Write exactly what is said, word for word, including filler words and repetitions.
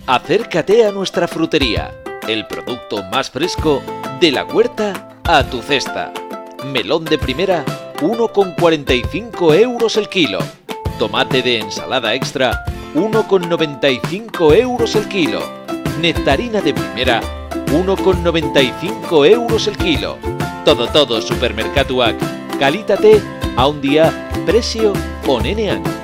Acércate a nuestra frutería, el producto más fresco de la huerta a tu cesta. Melón de primera, uno con cuarenta y cinco euros el kilo. Tomate de ensalada extra, uno con noventa y cinco euros el kilo. Nectarina de primera, uno con noventa y cinco euros el kilo. Todo, todo, Supermercatuak. Kalitatea, handia, prezio onenean.